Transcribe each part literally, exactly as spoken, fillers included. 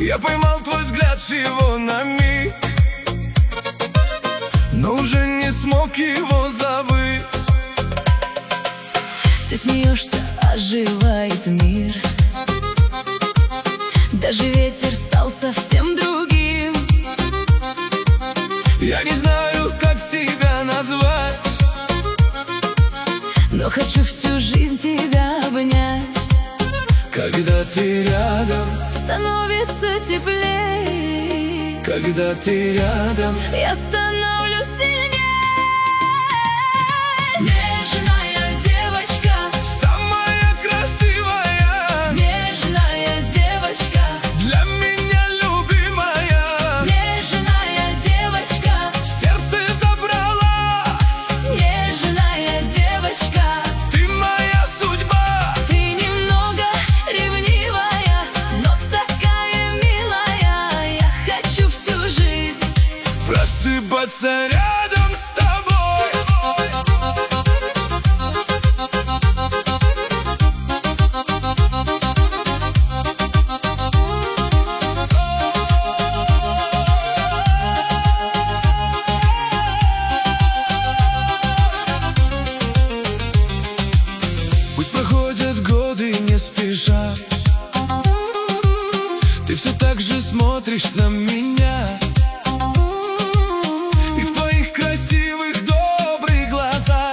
Я поймал твой взгляд всего на миг, но уже не смог его забыть. Ты смеешься, оживает мир. Даже ветер стал совсем другим. Я не знаю, как тебя назвать, но хочу всю жизнь тебя обнять. когда ты рядом, Становится теплее. когда ты рядом, Я становлюсь сильнее. Нежная девочка, самая красивая, нежная девочка, для меня любимая. нежная девочка, Сердце забрала, нежная девочка. ты моя судьба. Ты немного ревнивая, но такая милая. Я хочу всю жизнь Просыпаться рядом с тобой. Пусть проходят годы не спеша, ты все так же смотришь на меня, и в твоих красивых добрых глазах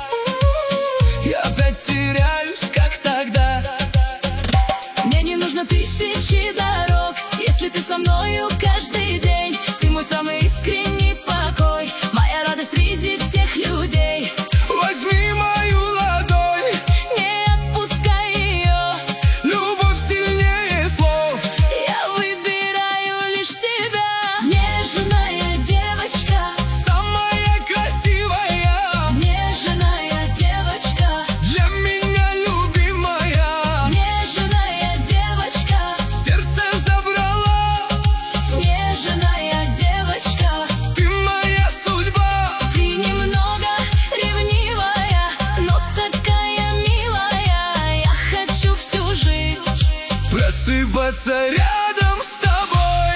я опять теряюсь, как тогда. Мне не нужно тысячи дорог, если ты со мною каждый день. Ты мой самый искренний покой, моя радость среди всех людей. Возьми мою ладонь, Не отпускай ее, любовь сильнее слов. я выбираю лишь тебя. Нежная девочка, Самая красивая, нежная девочка, для меня любимая. нежная девочка, Сердце забрала, нежная девочка. ты моя судьба. Ты немного ревнивая, но такая милая. Я хочу всю жизнь Просыпаться рядом с тобой.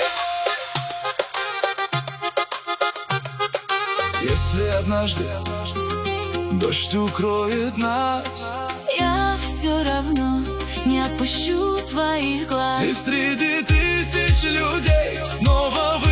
Если однажды дождь укроет нас, Я все равно не отпущу твоих глаз. и среди тысяч людей снова вы